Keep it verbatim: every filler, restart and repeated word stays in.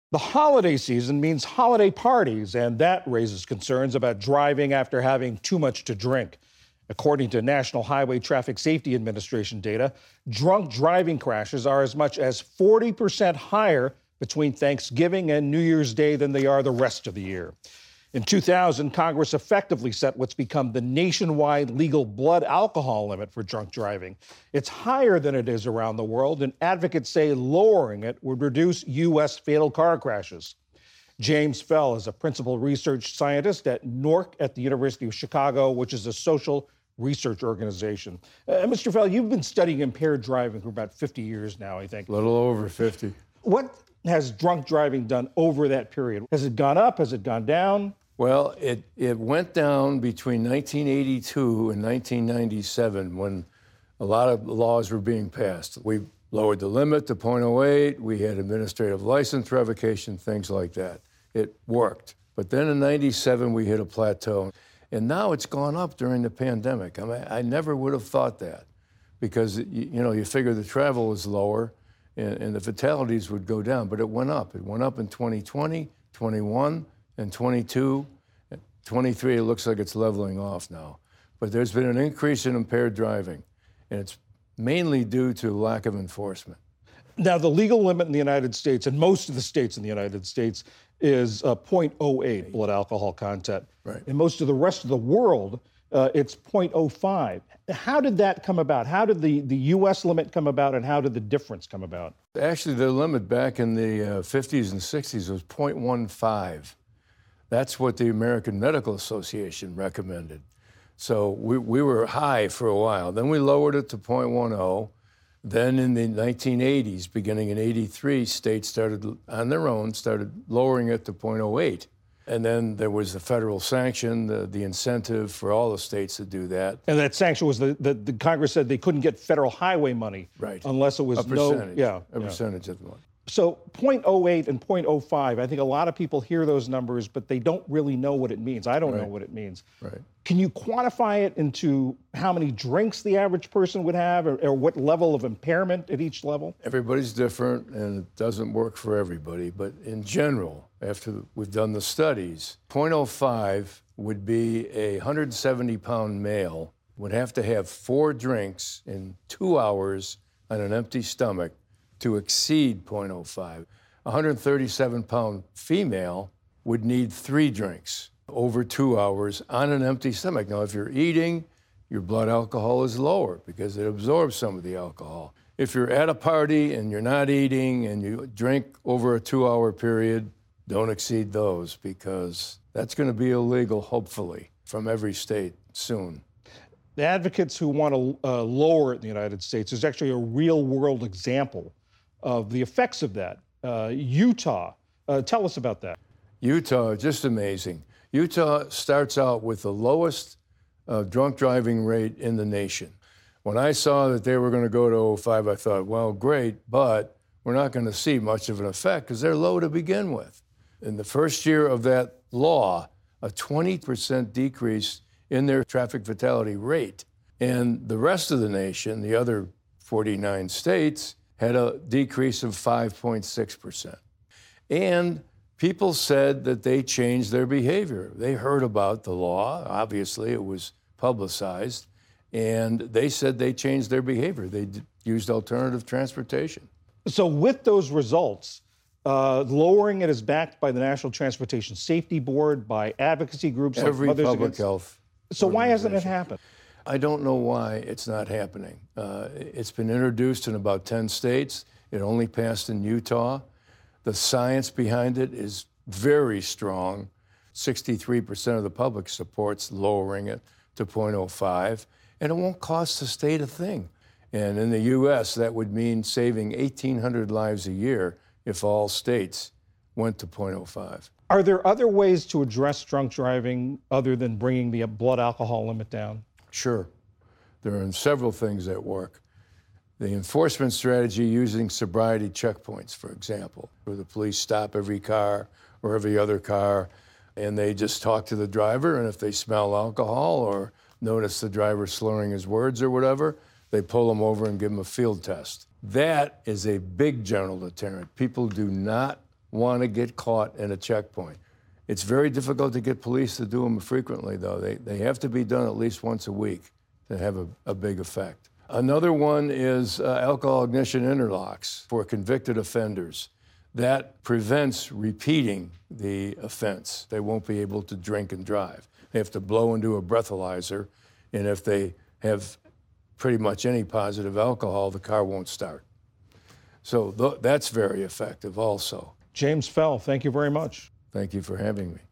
The holiday season means holiday parties, and that raises concerns about driving after having too much to drink. According to National Highway Traffic Safety Administration data, drunk driving crashes are as much as forty percent higher between Thanksgiving and New Year's Day than they are the rest of the year. In two thousand, Congress effectively set what's become the nationwide legal blood alcohol limit for drunk driving. It's higher than it is around the world, and advocates say lowering it would reduce U S fatal car crashes. James Fell is a principal research scientist at N O R C at the University of Chicago, which is a social research organization. Uh, Mister Fell, you've been studying impaired driving for about fifty years now, I think. A little over fifty. What has drunk driving done over that period? Has it gone up? Has it gone down? Well, it, it went down between nineteen eighty-two and nineteen ninety-seven when a lot of laws were being passed. We lowered the limit to point oh eight. We had administrative license revocation, things like that. It worked. But then in ninety-seven, we hit a plateau. And now it's gone up during the pandemic. I mean, I never would have thought that because, you know, you figure the travel is lower and, and the fatalities would go down, but it went up. It went up in twenty twenty, twenty-one, and twenty-two. twenty-three, it looks like it's leveling off now. But there's been an increase in impaired driving, and it's mainly due to lack of enforcement. Now, the legal limit in the United States, and most of the states in the United States, is uh, point oh eight blood alcohol content. Right. In most of the rest of the world, uh, it's point oh five. How did that come about? How did the, the U S limit come about, and how did the difference come about? Actually, the limit back in the uh, fifties and sixties was point one five. That's what the American Medical Association recommended. So we, we were high for a while. Then we lowered it to point one oh. Then in the nineteen eighties, beginning in eighty-three, states started on their own, started lowering it to point oh eight. And then there was the federal sanction, the, the incentive for all the states to do that. And that sanction was the, the, the Congress said they couldn't get federal highway money right. unless it was a percentage, no, yeah, a yeah. percentage of the money. So point oh eight and point oh five, I think a lot of people hear those numbers, but they don't really know what it means. I don't right. know what it means. Right. Can you quantify it into how many drinks the average person would have, or, or what level of impairment at each level? Everybody's different, and it doesn't work for everybody. But in general, after we've done the studies, point oh five would be a one hundred seventy pound male would have to have four drinks in two hours on an empty stomach to exceed point oh five. A one hundred thirty-seven pound female would need three drinks over two hours on an empty stomach. Now, if you're eating, your blood alcohol is lower because it absorbs some of the alcohol. If you're at a party and you're not eating and you drink over a two-hour period, don't exceed those because that's going to be illegal, hopefully, from every state soon. The advocates who want to uh, lower it in the United States, there's actually a real-world example of the effects of that. Uh, Utah, uh, tell us about that. Utah, just amazing. Utah starts out with the lowest uh, drunk driving rate in the nation. When I saw that they were going to go to oh five, I thought, well, great, but we're not going to see much of an effect because they're low to begin with. In the first year of that law, a twenty percent decrease in their traffic fatality rate. And the rest of the nation, the other forty-nine states, had a decrease of five point six percent. And people said that they changed their behavior. They heard about the law. Obviously, it was publicized. And they said they changed their behavior. They d- used alternative transportation. So with those results, uh, lowering it is backed by the National Transportation Safety Board, by advocacy groups Every like Mothers public Against... health. So why hasn't it happened? I don't know why it's not happening. Uh, it's been introduced in about ten states. It only passed in Utah. The science behind it is very strong. sixty-three percent of the public supports lowering it to point oh five, and it won't cost the state a thing. And in the U S, that would mean saving eighteen hundred lives a year if all states went to point oh five. Are there other ways to address drunk driving other than bringing the blood alcohol limit down? Sure. There are several things that work. The enforcement strategy using sobriety checkpoints, for example, where the police stop every car or every other car, and they just talk to the driver, and if they smell alcohol or notice the driver slurring his words or whatever, they pull him over and give him a field test. That is a big general deterrent. People do not want to get caught in a checkpoint. It's very difficult to get police to do them frequently, though. They, they have to be done at least once a week to have a, a big effect. Another one is uh, alcohol ignition interlocks for convicted offenders. That prevents repeating the offense. They won't be able to drink and drive. They have to blow into a breathalyzer, and if they have pretty much any positive alcohol, the car won't start. So th- that's very effective also. James Fell, thank you very much. Thank you for having me.